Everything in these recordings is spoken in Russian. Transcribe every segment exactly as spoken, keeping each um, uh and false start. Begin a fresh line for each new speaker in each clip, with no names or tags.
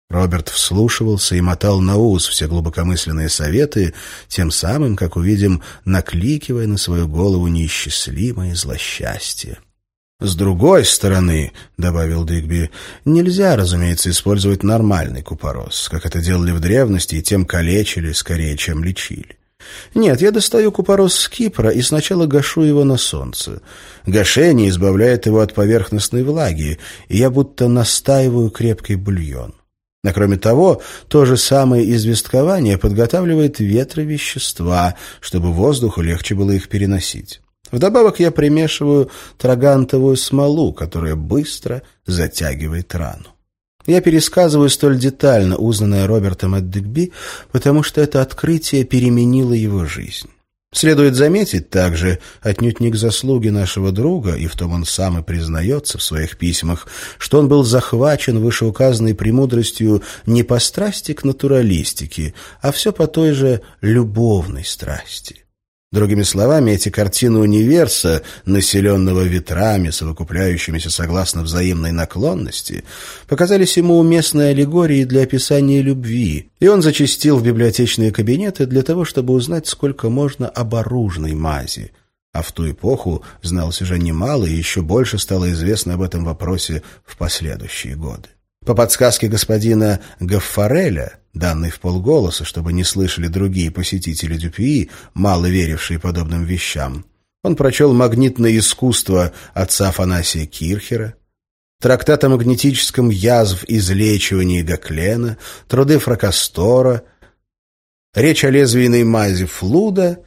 Роберт вслушивался и мотал на ус все глубокомысленные советы, тем самым, как увидим, накликивая на свою голову неисчислимое злосчастье. «С другой стороны, — добавил Дигби, — нельзя, разумеется, использовать нормальный купорос, как это делали в древности и тем калечили скорее, чем лечили. Нет, я достаю купорос с Кипра и сначала гашу его на солнце. Гашение избавляет его от поверхностной влаги, и я будто настаиваю крепкий бульон. А кроме того, то же самое известкование подготавливает ветровещества, чтобы воздуху легче было их переносить. Вдобавок я примешиваю трагантовую смолу, которая быстро затягивает рану. Я пересказываю столь детально узнанное Робертом от Дигби, потому что это открытие переменило его жизнь. Следует заметить также, отнюдь не к заслуге нашего друга, и в том он сам и признается в своих письмах, что он был захвачен вышеуказанной премудростью не по страсти к натуралистике, а все по той же любовной страсти. Другими словами, эти картины универса, населенного ветрами, совокупляющимися согласно взаимной наклонности, показались ему уместной аллегорией для описания любви, и он зачастил в библиотечные кабинеты для того, чтобы узнать, сколько можно об оружной мази. А в ту эпоху зналось уже немало, и еще больше стало известно об этом вопросе в последующие годы. По подсказке господина Гаффареля, данной вполголоса, чтобы не слышали другие посетители Дюпюи, мало верившие подобным вещам, он прочел «Магнитное искусство» отца Афанасия Кирхера, трактат о магнетическом язв излечивании Гаклена, труды Фракастора, речь о лезвийной мази Флуда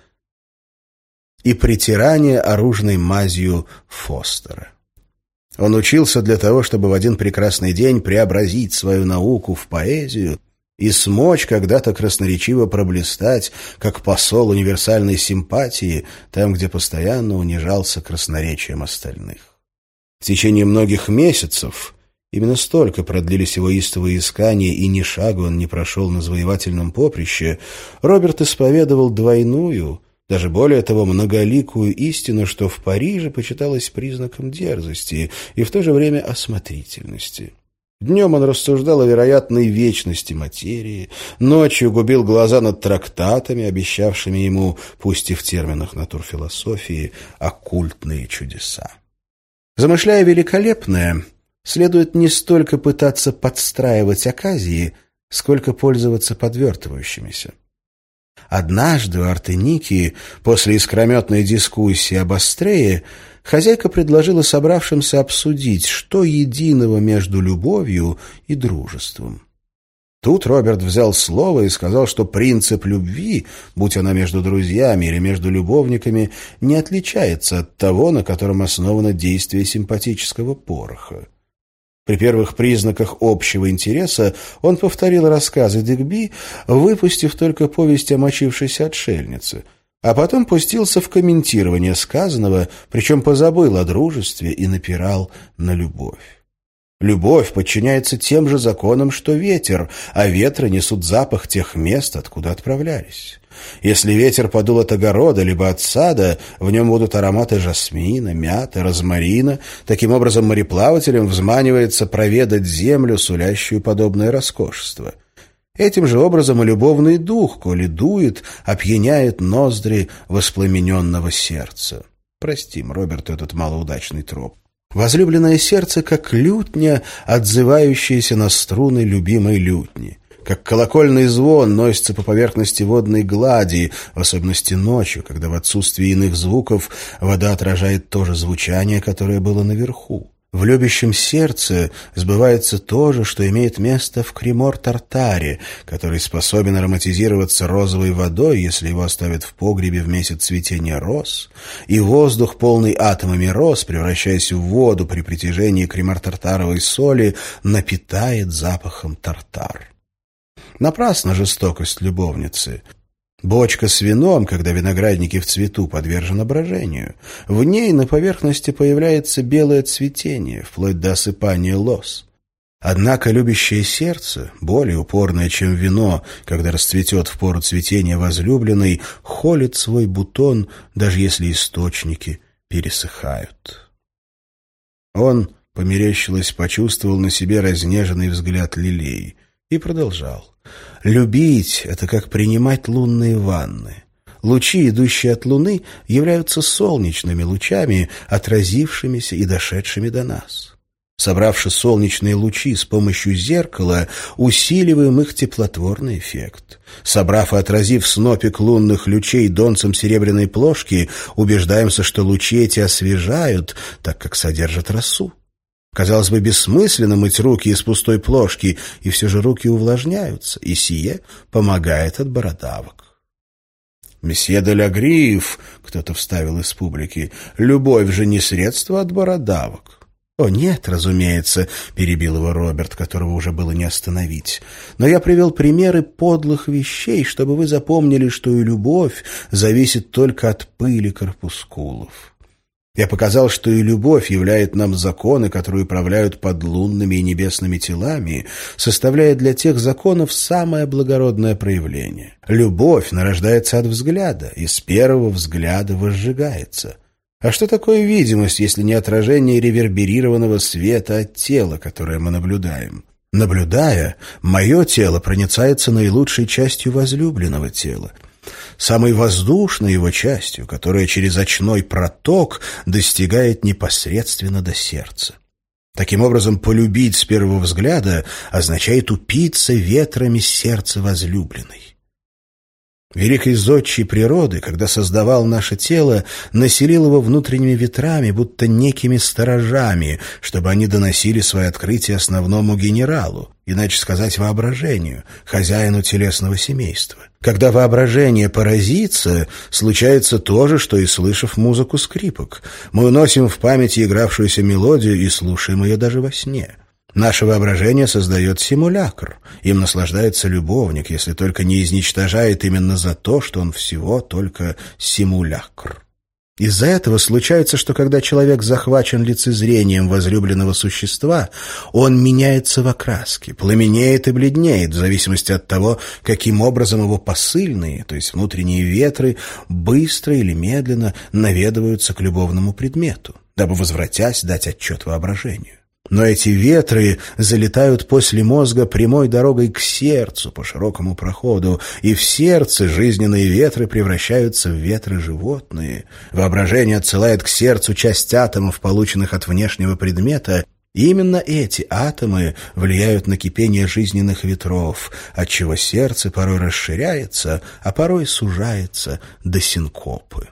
и притирание оружной мазью Фостера. Он учился для того, чтобы в один прекрасный день преобразить свою науку в поэзию и смочь когда-то красноречиво проблистать, как посол универсальной симпатии, там, где постоянно унижался красноречием остальных. В течение многих месяцев, именно столько продлились его истовые искания, и ни шагу он не прошел на завоевательном поприще, Роберт исповедовал двойную, даже более того, многоликую истину, что в Париже почиталось признаком дерзости и в то же время осмотрительности. Днем он рассуждал о вероятной вечности материи, ночью губил глаза над трактатами, обещавшими ему, пусть и в терминах натурфилософии, оккультные чудеса. Замышляя великолепное, следует не столько пытаться подстраивать оказии, сколько пользоваться подвертывающимися. Однажды у Артеники, после искрометной дискуссии об Астрее, хозяйка предложила собравшимся обсудить, что единого между любовью и дружеством. Тут Роберт взял слово и сказал, что принцип любви, будь она между друзьями или между любовниками, не отличается от того, на котором основано действие симпатического пороха. При первых признаках общего интереса он повторил рассказы Дигби, выпустив только повесть о мочившейся отшельнице, а потом пустился в комментирование сказанного, причем позабыл о дружестве и напирал на любовь. Любовь подчиняется тем же законам, что ветер, а ветры несут запах тех мест, откуда отправлялись. Если ветер подул от огорода либо от сада, в нем будут ароматы жасмина, мяты, розмарина. Таким образом, мореплавателям взманивается проведать землю, сулящую подобное роскошество. Этим же образом и любовный дух, коли дует, опьяняет ноздри воспламененного сердца. Простим Роберту этот малоудачный троп. Возлюбленное сердце, как лютня, отзывающаяся на струны любимой лютни. Как колокольный звон носится по поверхности водной глади, в особенности ночью, когда в отсутствии иных звуков вода отражает то же звучание, которое было наверху. В любящем сердце сбывается то же, что имеет место в Кремор-Тартаре, который способен ароматизироваться розовой водой, если его оставят в погребе в месяц цветения роз, и воздух, полный атомами роз, превращаясь в воду при притяжении кремор-тартаровой соли, напитает запахом тартар. Напрасна жестокость любовницы. Бочка с вином, когда виноградники в цвету, подвержена брожению. В ней на поверхности появляется белое цветение, вплоть до осыпания лоз. Однако любящее сердце, более упорное, чем вино, когда расцветет в пору цветения возлюбленной, холит свой бутон, даже если источники пересыхают. Он, померещилось, почувствовал на себе разнеженный взгляд лилей. И продолжал. «Любить — это как принимать лунные ванны. Лучи, идущие от Луны, являются солнечными лучами, отразившимися и дошедшими до нас. Собравши солнечные лучи с помощью зеркала, усиливаем их теплотворный эффект. Собрав и отразив снопик лунных лучей донцем серебряной плошки, убеждаемся, что лучи эти освежают, так как содержат росу. Казалось бы, бессмысленно мыть руки из пустой плошки, и все же руки увлажняются, и сие помогает от бородавок». «Месье де ля Гриф», — кто-то вставил из публики, — «любовь же не средство от бородавок». «О, нет, разумеется», — перебил его Роберт, которого уже было не остановить. «Но я привел примеры подлых вещей, чтобы вы запомнили, что и любовь зависит только от пыли корпускулов. Я показал, что и любовь являет нам законы, которые управляют подлунными и небесными телами, составляя для тех законов самое благородное проявление. Любовь нарождается от взгляда, и с первого взгляда возжигается. А что такое видимость, если не отражение реверберированного света от тела, которое мы наблюдаем? Наблюдая, мое тело проницается наилучшей частью возлюбленного тела, самой воздушной его частью, которая через очной проток достигает непосредственно до сердца. Таким образом, полюбить с первого взгляда означает упиться ветрами сердца возлюбленной. Великий зодчий природы, когда создавал наше тело, населил его внутренними ветрами, будто некими сторожами, чтобы они доносили свои открытия основному генералу, иначе сказать воображению, хозяину телесного семейства. Когда воображение поразится, случается то же, что и слышав музыку скрипок. Мы уносим в памяти игравшуюся мелодию и слушаем ее даже во сне. Наше воображение создает симулякр. Им наслаждается любовник, если только не изничтожает именно за то, что он всего только симулякр. Из-за этого случается, что когда человек захвачен лицезрением возлюбленного существа, он меняется в окраске, пламенеет и бледнеет, в зависимости от того, каким образом его посыльные, то есть внутренние ветры, быстро или медленно наведываются к любовному предмету, дабы, возвратясь, дать отчет воображению. Но эти ветры залетают после мозга прямой дорогой к сердцу по широкому проходу, и в сердце жизненные ветры превращаются в ветры животные. Воображение отсылает к сердцу часть атомов, полученных от внешнего предмета, и именно эти атомы влияют на кипение жизненных ветров, отчего сердце порой расширяется, а порой сужается до синкопы.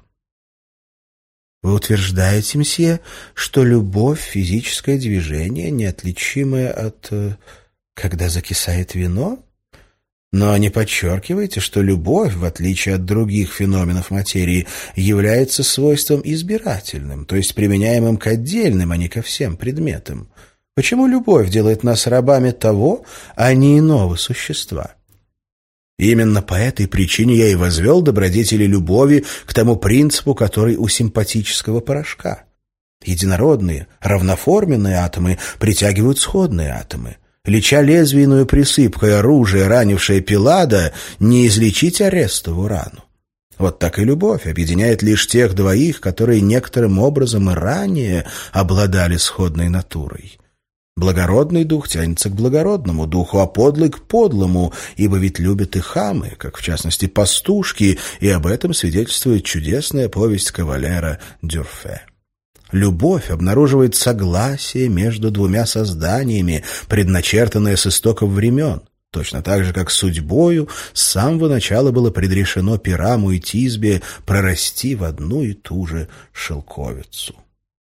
Вы утверждаете, мсье, что любовь — физическое движение, неотличимое от... когда закисает вино? Но не подчеркиваете, что любовь, в отличие от других феноменов материи, является свойством избирательным, то есть применяемым к отдельным, а не ко всем предметам. Почему любовь делает нас рабами того, а не иного существа? Именно по этой причине я и возвел добродетели любови к тому принципу, который у симпатического порошка. Единородные, равноформенные атомы притягивают сходные атомы. Леча лезвийную присыпкой оружия, ранившее Пилада, не излечить арестову рану. Вот так и любовь объединяет лишь тех двоих, которые некоторым образом и ранее обладали сходной натурой. Благородный дух тянется к благородному духу, а подлый — к подлому, ибо ведь любят и хамы, как в частности пастушки, и об этом свидетельствует чудесная повесть кавалера Дюрфе. Любовь обнаруживает согласие между двумя созданиями, предначертанное с истоков времен, точно так же, как судьбою с самого начала было предрешено Пираму и Тисбе прорасти в одну и ту же шелковицу.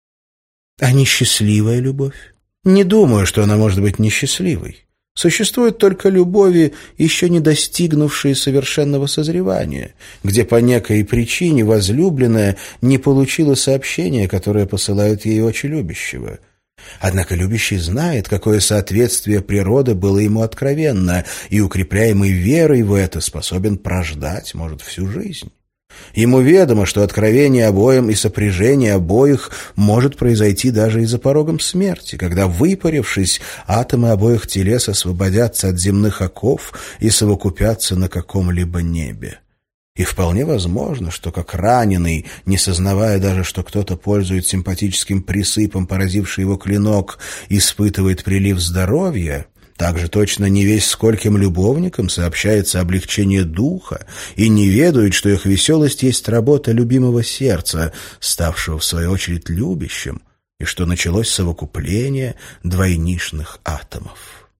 А несчастливая любовь? Не думаю, что она может быть несчастливой. Существуют только любови, еще не достигнувшие совершенного созревания, где по некой причине возлюбленная не получила сообщения, которое посылают ей очи любящего. Однако любящий знает, какое соответствие природы было ему откровенно, и, укрепляемый верой в это, способен прождать, может, всю жизнь. Ему ведомо, что откровение обоим и сопряжение обоих может произойти даже и за порогом смерти, когда, выпарившись, атомы обоих телес освободятся от земных оков и совокупятся на каком-либо небе. И вполне возможно, что как раненый, не сознавая даже, что кто-то пользует симпатическим присыпом, поразивший его клинок, испытывает прилив здоровья, Также точно не весь скольким любовникам сообщается облегчение духа и не ведают, что их веселость есть работа любимого сердца, ставшего в свою очередь любящим, и что началось совокупление двойнишных атомов.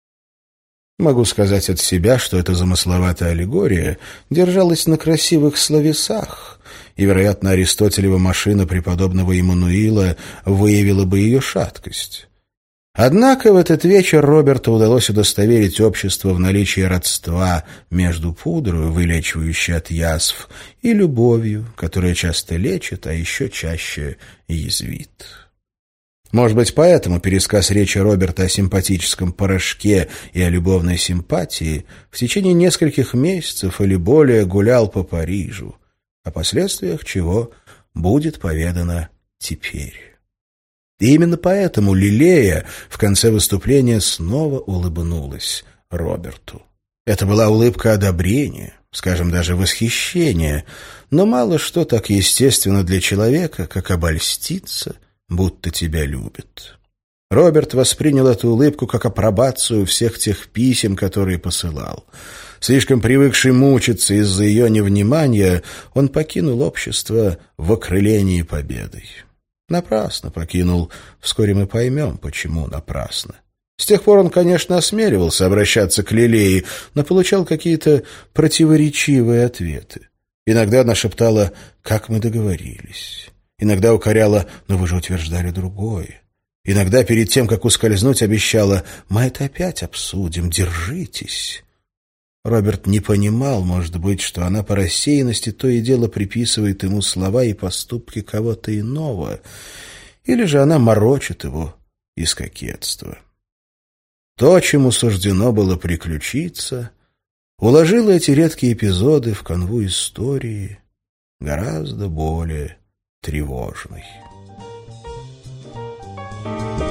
Могу сказать от себя, что эта замысловатая аллегория держалась на красивых словесах, и, вероятно, Аристотелева машина преподобного Иммануила выявила бы ее шаткость. Однако в этот вечер Роберту удалось удостоверить общество в наличии родства между пудрой, вылечивающей от язв, и любовью, которая часто лечит, а еще чаще язвит. Может быть, поэтому пересказ речи Роберта о симпатическом порошке и о любовной симпатии в течение нескольких месяцев или более гулял по Парижу, о последствиях чего будет поведано теперь. И именно поэтому Лилея в конце выступления снова улыбнулась Роберту. Это была улыбка одобрения, скажем, даже восхищения, но мало что так естественно для человека, как обольститься, будто тебя любят. Роберт воспринял эту улыбку как апробацию всех тех писем, которые посылал. Слишком привыкший мучиться из-за ее невнимания, он покинул общество в окрылении победой. Напрасно покинул. Вскоре мы поймем, почему напрасно. С тех пор он, конечно, осмеливался обращаться к Лилее, но получал какие-то противоречивые ответы. Иногда она шептала «как мы договорились». Иногда укоряла «но вы же утверждали другое». Иногда перед тем, как ускользнуть, обещала «мы это опять обсудим, держитесь». Роберт не понимал, может быть, что она по рассеянности то и дело приписывает ему слова и поступки кого-то иного, или же она морочит его из кокетства. То, чему суждено было приключиться, уложило эти редкие эпизоды в канву истории гораздо более тревожной. Thank you.